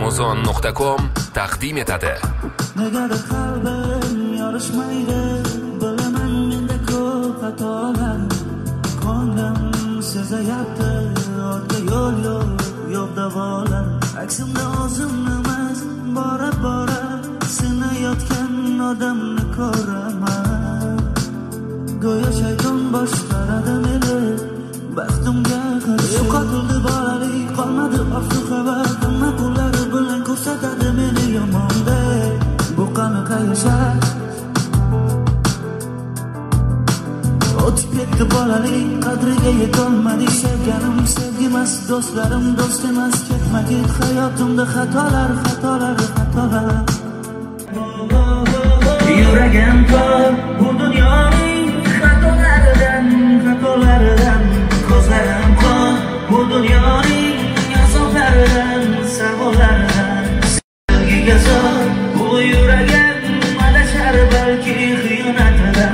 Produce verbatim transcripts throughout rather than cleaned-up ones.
amazon nuqta com taqdim etadi. Negadir qalbim yorishmaydi, bilaman menda ko'p xatolar. Ko'nglim sezayapti, ortga yo'l yo'q, yo'q davolar. Aksimda o'zimni emas, bora bora sinayotgan odamni ko'raman. Go'yo shayton boshqaradi meni, baxtimga qarshi. Yo'qotildi bolalik, qolmadi orzu-havas. Hamma qo'llari bilan ko'rsatadi meni yomondek. Bu qanaqa yashash? O'tib ketdi bolalik, qadriga yetolmadik. Sevganim sevgimas, do'stlarim do'st emas. Ketma-ket hayotimda xatolar, xatolar, xatolar. Yuragim tor bu dunyoning xatolaridan, xatolaridan. Ko'zlarim qon bu dunyoning azoblardan, savollaridan. Sevgiga zor bu yuragim adashar, balki xiyonatidan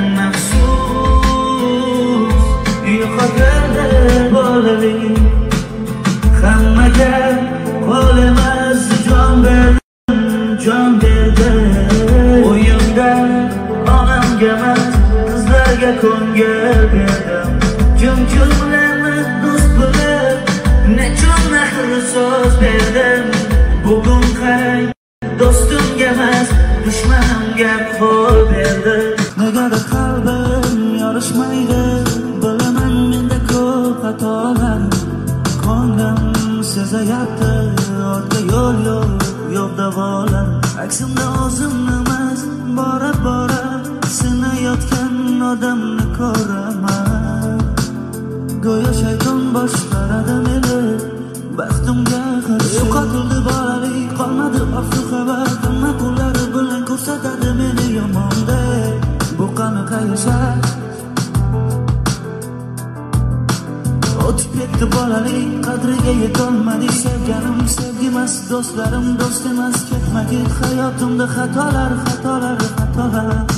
maxsus. Yo'qotdi bolalik, hammaga qo'l emas, jon berdim, jon berdim. O'yimda onamga emas, qizlarga ko'ngil berdim. Jim-jimlarni do'st bilib, nechun mehr so'z berdim. Bugun qarang, do'stimga emas, dushmanimga qo'l berdim. Negadir qalbim yorishmaydi, bilaman menda ko'p xatolar. Ko'nglim sezayapti, ortga yo'l yo'q, yo'q davolar. Aksimda o'zimni emas, bora bora sinayotgan odamni ko'raman. Go'yo shayton boshqaradi meni, baxtimga qarshi. Yo'qotildi bolalik, qolmadi orzu-havas. Hamma qo'llari bilan ko'rsatadi meni yomondek. Bu qanaqa yashash? O'tib ketdi bolalik, qadriga yetolmadik. Sevganim sevgimas, do'stlarim do'st emas. Ketma-ket hayotimda xatolar, xatolar, xatolar.